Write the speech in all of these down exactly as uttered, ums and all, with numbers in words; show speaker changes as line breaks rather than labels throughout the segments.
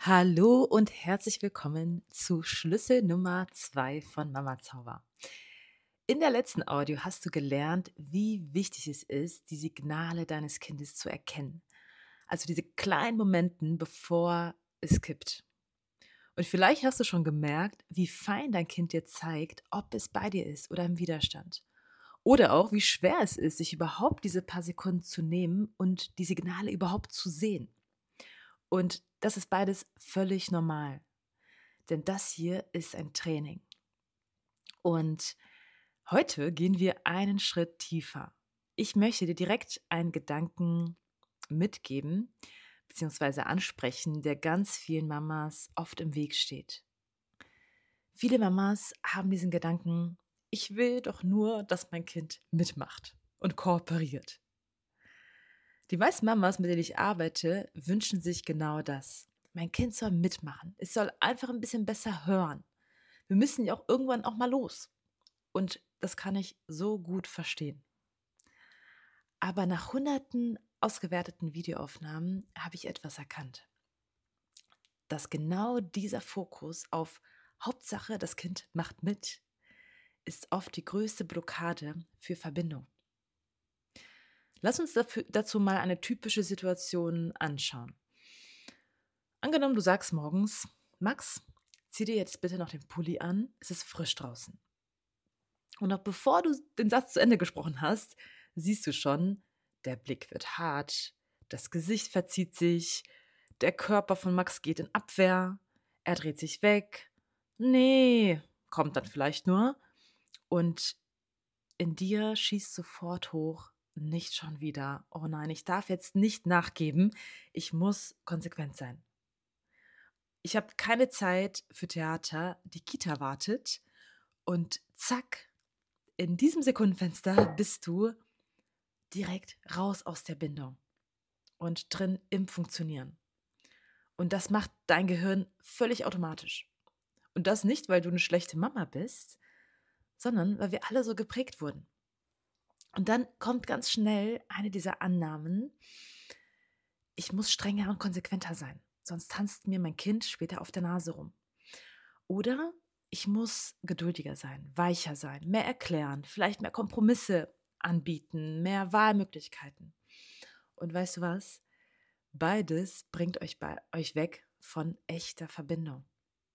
Hallo und herzlich willkommen zu Schlüssel Nummer zwei von Mama Zauber. In der letzten Audio hast du gelernt, wie wichtig es ist, die Signale deines Kindes zu erkennen. Also diese kleinen Momenten, bevor es kippt. Und vielleicht hast du schon gemerkt, wie fein dein Kind dir zeigt, ob es bei dir ist oder im Widerstand. Oder auch, wie schwer es ist, sich überhaupt diese paar Sekunden zu nehmen und die Signale überhaupt zu sehen. Und das ist beides völlig normal. Denn das hier ist ein Training. Und heute gehen wir einen Schritt tiefer. Ich möchte dir direkt einen Gedanken mitgeben bzw. ansprechen, der ganz vielen Mamas oft im Weg steht. Viele Mamas haben diesen Gedanken: Ich will doch nur, dass mein Kind mitmacht und kooperiert. Die meisten Mamas, mit denen ich arbeite, wünschen sich genau das. Mein Kind soll mitmachen. Es soll einfach ein bisschen besser hören. Wir müssen ja auch irgendwann auch mal los. Und das kann ich so gut verstehen. Aber nach hunderten ausgewerteten Videoaufnahmen habe ich etwas erkannt. Dass genau dieser Fokus auf Hauptsache, das Kind macht mit, ist oft die größte Blockade für Verbindung. Lass uns dafür, dazu mal eine typische Situation anschauen. Angenommen, du sagst morgens: Max, zieh dir jetzt bitte noch den Pulli an, es ist frisch draußen. Und noch bevor du den Satz zu Ende gesprochen hast, siehst du schon, der Blick wird hart, das Gesicht verzieht sich, der Körper von Max geht in Abwehr, er dreht sich weg. Nee, kommt dann vielleicht nur. Und in dir schießt sofort hoch: Nicht schon wieder. Oh nein, ich darf jetzt nicht nachgeben. Ich muss konsequent sein. Ich habe keine Zeit für Theater, die Kita wartet. Und zack, in diesem Sekundenfenster bist du direkt raus aus der Bindung und drin im Funktionieren. Und das macht dein Gehirn völlig automatisch. Und das nicht, weil du eine schlechte Mama bist, sondern weil wir alle so geprägt wurden. Und dann kommt ganz schnell eine dieser Annahmen: Ich muss strenger und konsequenter sein, sonst tanzt mir mein Kind später auf der Nase rum. Oder ich muss geduldiger sein, weicher sein, mehr erklären, vielleicht mehr Kompromisse anbieten, mehr Wahlmöglichkeiten. Und weißt du was? Beides bringt euch bei euch weg von echter Verbindung.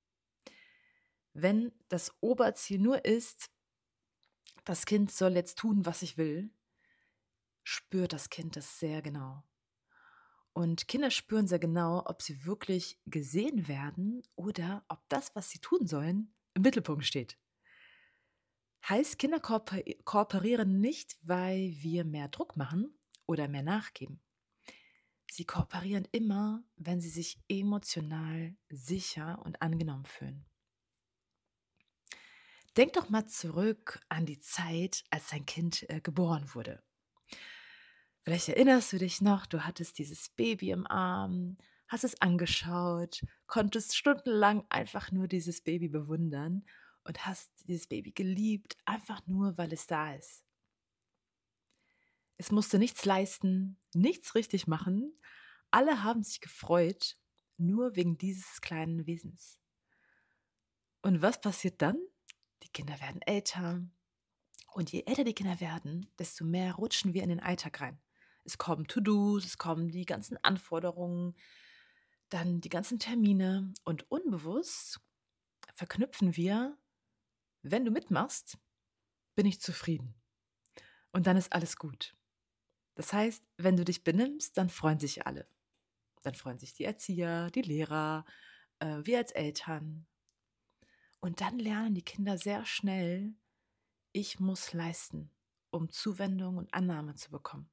Wenn das Oberziel nur ist, das Kind soll jetzt tun, was ich will, spürt das Kind das sehr genau. Und Kinder spüren sehr genau, ob sie wirklich gesehen werden oder ob das, was sie tun sollen, im Mittelpunkt steht. Heißt, Kinder kooper- kooperieren nicht, weil wir mehr Druck machen oder mehr nachgeben. Sie kooperieren immer, wenn sie sich emotional sicher und angenommen fühlen. Denk doch mal zurück an die Zeit, als dein Kind äh, geboren wurde. Vielleicht erinnerst du dich noch, du hattest dieses Baby im Arm, hast es angeschaut, konntest stundenlang einfach nur dieses Baby bewundern und hast dieses Baby geliebt, einfach nur, weil es da ist. Es musste nichts leisten, nichts richtig machen. Alle haben sich gefreut, nur wegen dieses kleinen Wesens. Und was passiert dann? Die Kinder werden älter. Und je älter die Kinder werden, desto mehr rutschen wir in den Alltag rein. Es kommen To-Dos, es kommen die ganzen Anforderungen, dann die ganzen Termine. Und unbewusst verknüpfen wir: Wenn du mitmachst, bin ich zufrieden. Und dann ist alles gut. Das heißt, wenn du dich benimmst, dann freuen sich alle. Dann freuen sich die Erzieher, die Lehrer, äh, wir als Eltern. Und dann lernen die Kinder sehr schnell: Ich muss leisten, um Zuwendung und Annahme zu bekommen.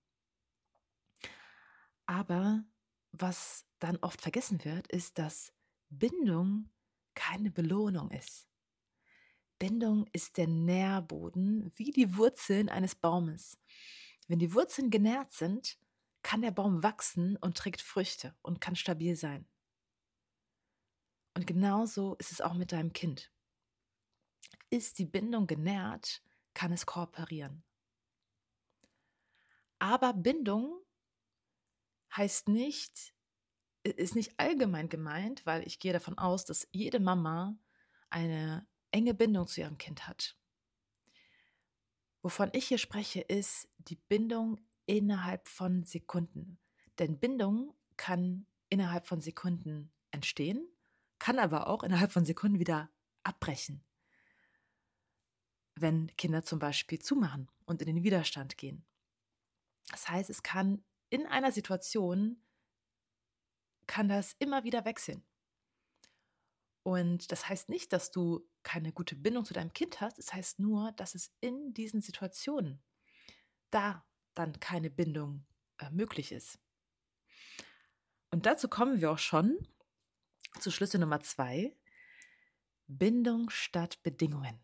Aber was dann oft vergessen wird, ist, dass Bindung keine Belohnung ist. Bindung ist der Nährboden, wie die Wurzeln eines Baumes. Wenn die Wurzeln genährt sind, kann der Baum wachsen und trägt Früchte und kann stabil sein. Und genauso ist es auch mit deinem Kind. Ist die Bindung genährt, kann es kooperieren. Aber Bindung heißt nicht, ist nicht allgemein gemeint, weil ich gehe davon aus, dass jede Mama eine enge Bindung zu ihrem Kind hat. Wovon ich hier spreche, ist die Bindung innerhalb von Sekunden. Denn Bindung kann innerhalb von Sekunden entstehen, kann aber auch innerhalb von Sekunden wieder abbrechen, wenn Kinder zum Beispiel zumachen und in den Widerstand gehen. Das heißt, es kann in einer Situation, kann das immer wieder wechseln. Und das heißt nicht, dass du keine gute Bindung zu deinem Kind hast. Es heißt nur, dass es in diesen Situationen da dann keine Bindung äh, möglich ist. Und dazu kommen wir auch schon zu Schlüssel Nummer zwei. Bindung statt Bedingungen.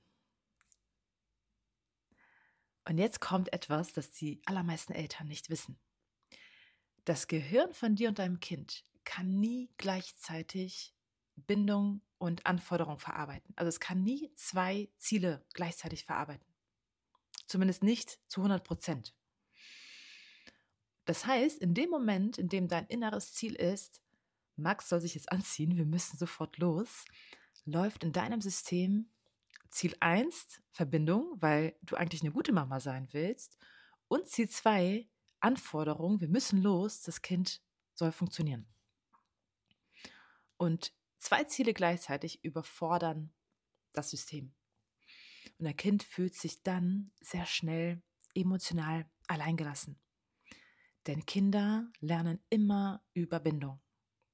Und jetzt kommt etwas, das die allermeisten Eltern nicht wissen. Das Gehirn von dir und deinem Kind kann nie gleichzeitig Bindung und Anforderung verarbeiten. Also es kann nie zwei Ziele gleichzeitig verarbeiten. Zumindest nicht zu hundert Prozent. Das heißt, in dem Moment, in dem dein inneres Ziel ist, Max soll sich jetzt anziehen, wir müssen sofort los, läuft in deinem System Ziel eins, Verbindung, weil du eigentlich eine gute Mama sein willst, und Ziel zwei, Anforderung, wir müssen los, das Kind soll funktionieren. Und zwei Ziele gleichzeitig überfordern das System. Und ein Kind fühlt sich dann sehr schnell emotional alleingelassen. Denn Kinder lernen immer über Bindung.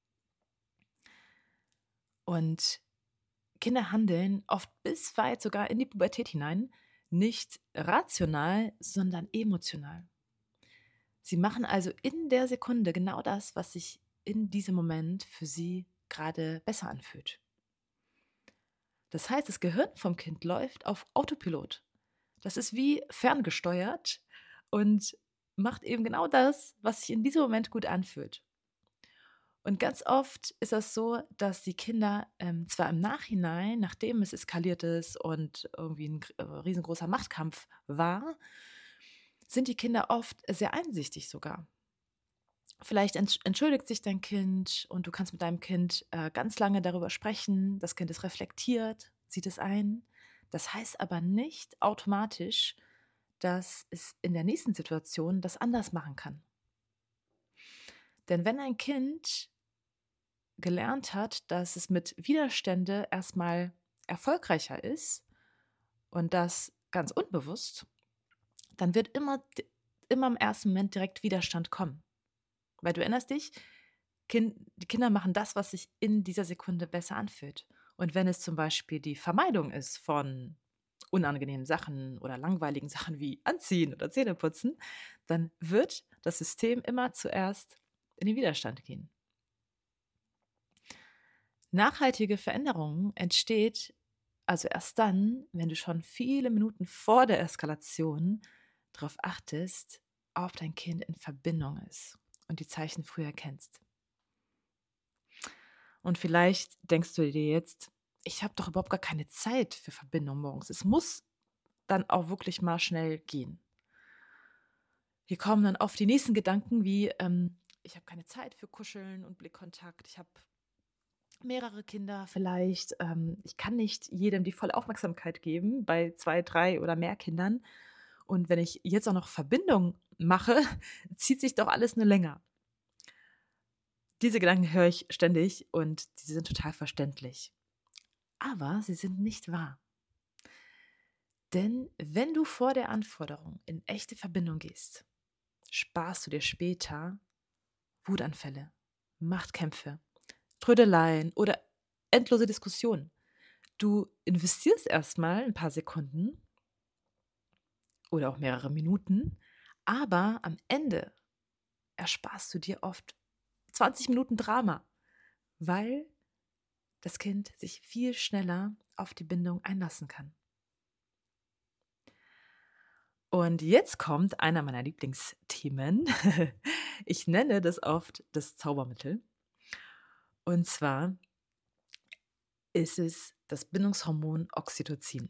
Und Kinder handeln oft bis weit sogar in die Pubertät hinein, nicht rational, sondern emotional. Sie machen also in der Sekunde genau das, was sich in diesem Moment für sie gerade besser anfühlt. Das heißt, das Gehirn vom Kind läuft auf Autopilot. Das ist wie ferngesteuert und macht eben genau das, was sich in diesem Moment gut anfühlt. Und ganz oft ist das so, dass die Kinder ähm, zwar im Nachhinein, nachdem es eskaliert ist und irgendwie ein äh, riesengroßer Machtkampf war, sind die Kinder oft sehr einsichtig sogar. Vielleicht entsch- entschuldigt sich dein Kind und du kannst mit deinem Kind äh, ganz lange darüber sprechen. Das Kind ist reflektiert, sieht es ein. Das heißt aber nicht automatisch, dass es in der nächsten Situation das anders machen kann. Denn wenn ein Kind gelernt hat, dass es mit Widerstände erstmal erfolgreicher ist und das ganz unbewusst, dann wird immer, immer im ersten Moment direkt Widerstand kommen. Weil du erinnerst dich, kind, die Kinder machen das, was sich in dieser Sekunde besser anfühlt. Und wenn es zum Beispiel die Vermeidung ist von unangenehmen Sachen oder langweiligen Sachen wie Anziehen oder Zähneputzen, dann wird das System immer zuerst in den Widerstand gehen. Nachhaltige Veränderung entsteht also erst dann, wenn du schon viele Minuten vor der Eskalation darauf achtest, ob dein Kind in Verbindung ist und die Zeichen früher kennst. Und vielleicht denkst du dir jetzt, ich habe doch überhaupt gar keine Zeit für Verbindung morgens. Es muss dann auch wirklich mal schnell gehen. Hier kommen dann oft die nächsten Gedanken wie, ähm, ich habe keine Zeit für Kuscheln und Blickkontakt. Ich habe mehrere Kinder vielleicht. Ähm, ich kann nicht jedem die volle Aufmerksamkeit geben bei zwei, drei oder mehr Kindern. Und wenn ich jetzt auch noch Verbindung mache, zieht sich doch alles nur länger. Diese Gedanken höre ich ständig und sie sind total verständlich. Aber sie sind nicht wahr. Denn wenn du vor der Anforderung in echte Verbindung gehst, sparst du dir später Wutanfälle, Machtkämpfe, Trödeleien oder endlose Diskussionen. Du investierst erstmal ein paar Sekunden oder auch mehrere Minuten, aber am Ende ersparst du dir oft zwanzig Minuten Drama, weil das Kind sich viel schneller auf die Bindung einlassen kann. Und jetzt kommt einer meiner Lieblingsthemen. Ich nenne das oft das Zaubermittel. Und zwar ist es das Bindungshormon Oxytocin.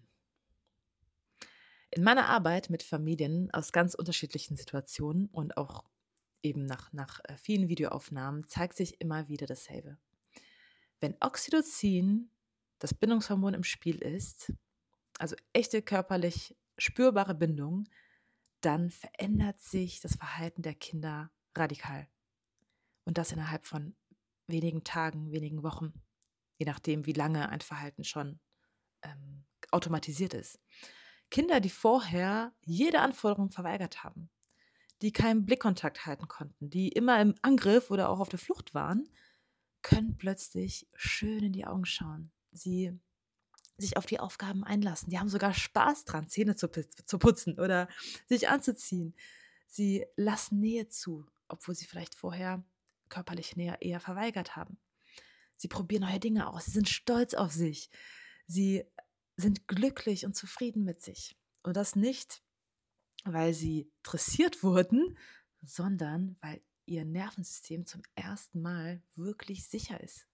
In meiner Arbeit mit Familien aus ganz unterschiedlichen Situationen und auch eben nach, nach äh, vielen Videoaufnahmen, zeigt sich immer wieder dasselbe. Wenn Oxytocin, das Bindungshormon, im Spiel ist, also echte körperlich spürbare Bindung, dann verändert sich das Verhalten der Kinder radikal. Und das innerhalb von wenigen Tagen, wenigen Wochen, je nachdem, wie lange ein Verhalten schon ähm, automatisiert ist. Kinder, die vorher jede Anforderung verweigert haben, die keinen Blickkontakt halten konnten, die immer im Angriff oder auch auf der Flucht waren, können plötzlich schön in die Augen schauen. Sie sich auf die Aufgaben einlassen. Die haben sogar Spaß dran, Zähne zu, zu putzen oder sich anzuziehen. Sie lassen Nähe zu, obwohl sie vielleicht vorher körperliche Nähe eher verweigert haben. Sie probieren neue Dinge aus. Sie sind stolz auf sich. Sie sind glücklich und zufrieden mit sich. Und das nicht, weil sie dressiert wurden, sondern weil ihr Nervensystem zum ersten Mal wirklich sicher ist.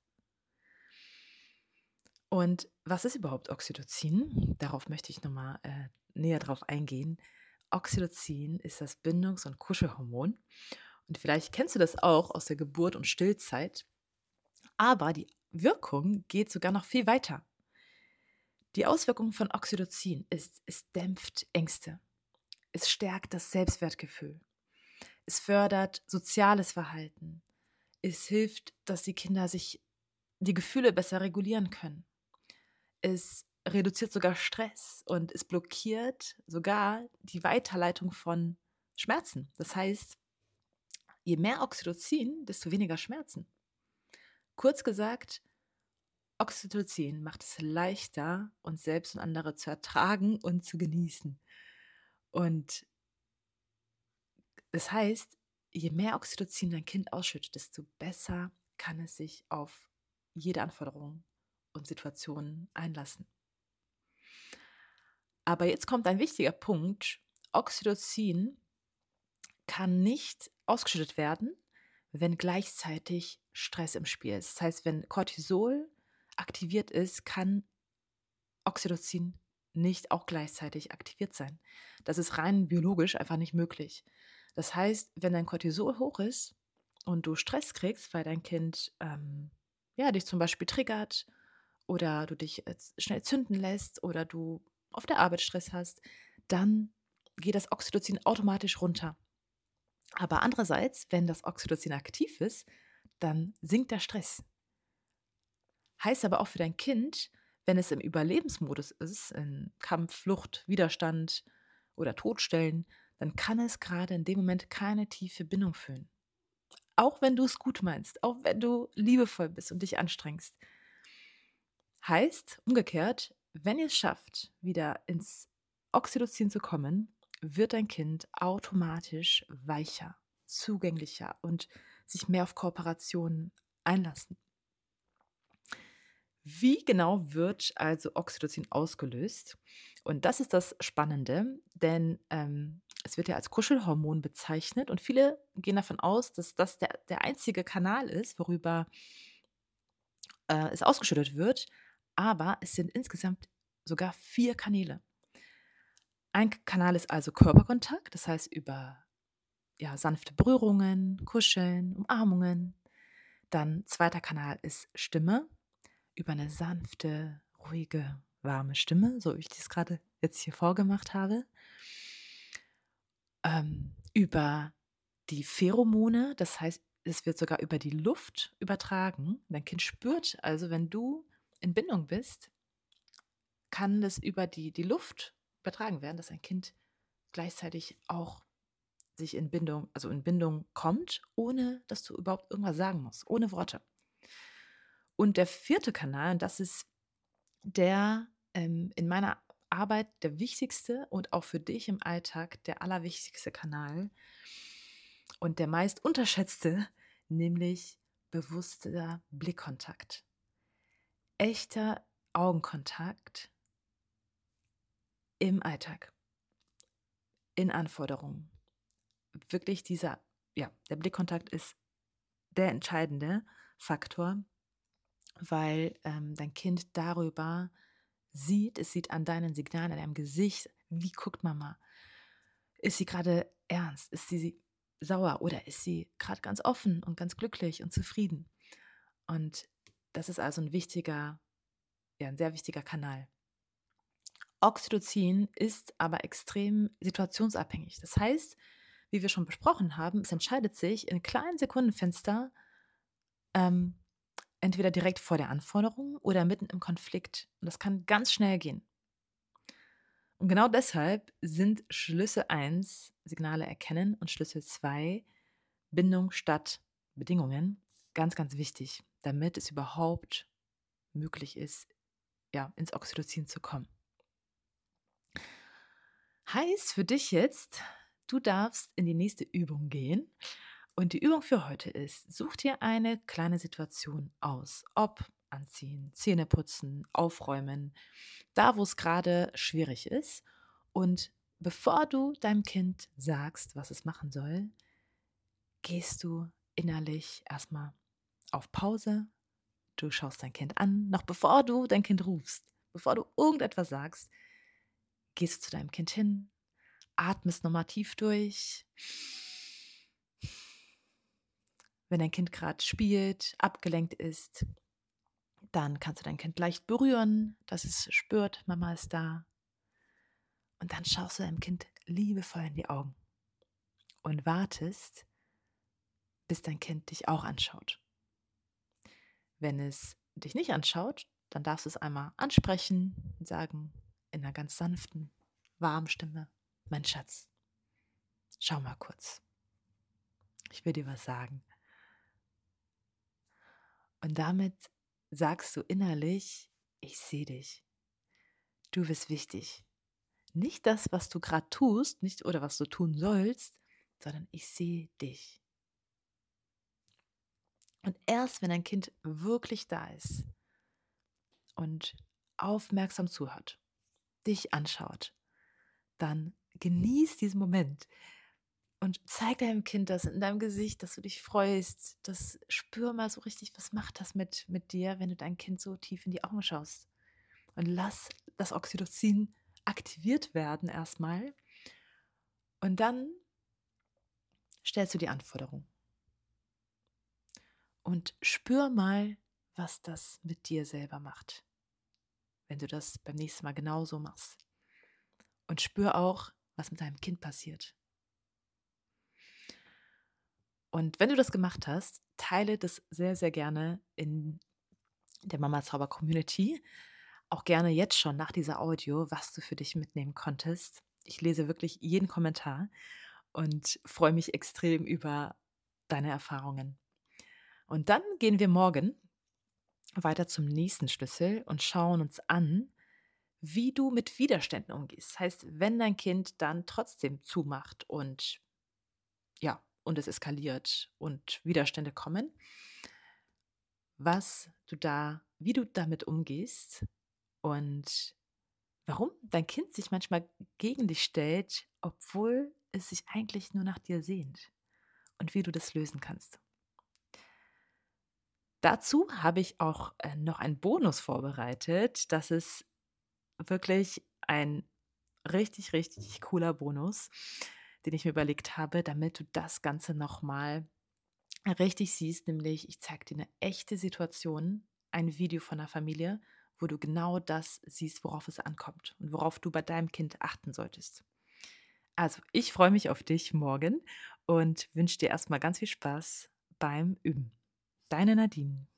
Und was ist überhaupt Oxytocin? Darauf möchte ich nochmal äh, näher drauf eingehen. Oxytocin ist das Bindungs- und Kuschelhormon. Und vielleicht kennst du das auch aus der Geburt und Stillzeit. Aber die Wirkung geht sogar noch viel weiter. Die Auswirkung von Oxytocin ist, es dämpft Ängste. Es stärkt das Selbstwertgefühl. Es fördert soziales Verhalten. Es hilft, dass die Kinder sich die Gefühle besser regulieren können. Es reduziert sogar Stress und es blockiert sogar die Weiterleitung von Schmerzen. Das heißt, je mehr Oxytocin, desto weniger Schmerzen. Kurz gesagt, Oxytocin macht es leichter, uns selbst und andere zu ertragen und zu genießen. Und das heißt, je mehr Oxytocin dein Kind ausschüttet, desto besser kann es sich auf jede Anforderung und Situation einlassen. Aber jetzt kommt ein wichtiger Punkt. Oxytocin kann nicht ausgeschüttet werden, wenn gleichzeitig Stress im Spiel ist. Das heißt, wenn Cortisol aktiviert ist, kann Oxytocin nicht auch gleichzeitig aktiviert sein. Das ist rein biologisch einfach nicht möglich. Das heißt, wenn dein Cortisol hoch ist und du Stress kriegst, weil dein Kind ähm, ja, dich zum Beispiel triggert oder du dich äh, schnell zünden lässt oder du auf der Arbeit Stress hast, dann geht das Oxytocin automatisch runter. Aber andererseits, wenn das Oxytocin aktiv ist, dann sinkt der Stress. Heißt aber auch für dein Kind, wenn es im Überlebensmodus ist, in Kampf, Flucht, Widerstand oder Todstellen, dann kann es gerade in dem Moment keine tiefe Bindung fühlen. Auch wenn du es gut meinst, auch wenn du liebevoll bist und dich anstrengst. Heißt, umgekehrt, wenn ihr es schafft, wieder ins Oxytocin zu kommen, wird dein Kind automatisch weicher, zugänglicher und sich mehr auf Kooperationen einlassen. Wie genau wird also Oxytocin ausgelöst? Und das ist das Spannende, denn ähm, es wird ja als Kuschelhormon bezeichnet und viele gehen davon aus, dass das der, der einzige Kanal ist, worüber äh, es ausgeschüttet wird. Aber es sind insgesamt sogar vier Kanäle. Ein Kanal ist also Körperkontakt, das heißt über ja, sanfte Berührungen, Kuscheln, Umarmungen. Dann zweiter Kanal ist Stimme, über eine sanfte, ruhige, warme Stimme, so wie ich das gerade jetzt hier vorgemacht habe. Ähm, über die Pheromone, das heißt, es wird sogar über die Luft übertragen. Dein Kind spürt also, wenn du in Bindung bist, kann das über die, die Luft übertragen werden, dass ein Kind gleichzeitig auch sich in Bindung, also in Bindung kommt, ohne dass du überhaupt irgendwas sagen musst, ohne Worte. Und der vierte Kanal, und das ist der ähm, in meiner Arbeit der wichtigste und auch für dich im Alltag der allerwichtigste Kanal und der meist unterschätzte, nämlich bewusster Blickkontakt. Echter Augenkontakt im Alltag, in Anforderungen. Wirklich dieser, ja, der Blickkontakt ist der entscheidende Faktor, weil ähm, dein Kind darüber sieht, es sieht an deinen Signalen, an deinem Gesicht, wie guckt Mama? Ist sie gerade ernst? Ist sie sauer oder ist sie gerade ganz offen und ganz glücklich und zufrieden? Und das ist also ein wichtiger, ja, ein sehr wichtiger Kanal. Oxytocin ist aber extrem situationsabhängig. Das heißt, wie wir schon besprochen haben, es entscheidet sich in kleinen Sekundenfenster, ähm, entweder direkt vor der Anforderung oder mitten im Konflikt. Und das kann ganz schnell gehen. Und genau deshalb sind Schlüssel eins Signale erkennen und Schlüssel zwei Bindung statt Bedingungen ganz, ganz wichtig, damit es überhaupt möglich ist, ja, ins Oxytocin zu kommen. Heißt für dich jetzt, du darfst in die nächste Übung gehen. Und die Übung für heute ist, such dir eine kleine Situation aus. Ob anziehen, Zähne putzen, aufräumen, da wo es gerade schwierig ist. Und bevor du deinem Kind sagst, was es machen soll, gehst du innerlich erstmal auf Pause. Du schaust dein Kind an, noch bevor du dein Kind rufst, bevor du irgendetwas sagst, gehst du zu deinem Kind hin, atmest nochmal tief durch. Wenn dein Kind gerade spielt, abgelenkt ist, dann kannst du dein Kind leicht berühren, dass es spürt, Mama ist da. Und dann schaust du deinem Kind liebevoll in die Augen und wartest, bis dein Kind dich auch anschaut. Wenn es dich nicht anschaut, dann darfst du es einmal ansprechen und sagen in einer ganz sanften, warmen Stimme: Mein Schatz, schau mal kurz. Ich will dir was sagen. Und damit sagst du innerlich: Ich sehe dich. Du bist wichtig. Nicht das, was du gerade tust, nicht oder was du tun sollst, sondern ich sehe dich. Und erst wenn dein Kind wirklich da ist und aufmerksam zuhört, dich anschaut, dann genieß diesen Moment und zeig deinem Kind das in deinem Gesicht, dass du dich freust. Das spür mal so richtig, was macht das mit, mit dir, wenn du dein Kind so tief in die Augen schaust. Und lass das Oxytocin aktiviert werden erstmal. Und dann stellst du die Anforderung. Und spür mal, was das mit dir selber macht, wenn du das beim nächsten Mal genauso machst. Und spür auch, was mit deinem Kind passiert. Und wenn du das gemacht hast, teile das sehr, sehr gerne in der Mama Zauber Community. Auch gerne jetzt schon nach dieser Audio, was du für dich mitnehmen konntest. Ich lese wirklich jeden Kommentar und freue mich extrem über deine Erfahrungen. Und dann gehen wir morgen weiter zum nächsten Schlüssel und schauen uns an, wie du mit Widerständen umgehst. Das heißt, wenn dein Kind dann trotzdem zumacht und ja, und es eskaliert und Widerstände kommen, was du da, wie du damit umgehst und warum dein Kind sich manchmal gegen dich stellt, obwohl es sich eigentlich nur nach dir sehnt und wie du das lösen kannst. Dazu habe ich auch äh, noch einen Bonus vorbereitet. Das ist wirklich ein richtig, richtig cooler Bonus, den ich mir überlegt habe, damit du das Ganze nochmal richtig siehst. Nämlich, ich zeige dir eine echte Situation, ein Video von einer Familie, wo du genau das siehst, worauf es ankommt und worauf du bei deinem Kind achten solltest. Also, ich freue mich auf dich morgen und wünsche dir erstmal ganz viel Spaß beim Üben. Deine Nadine.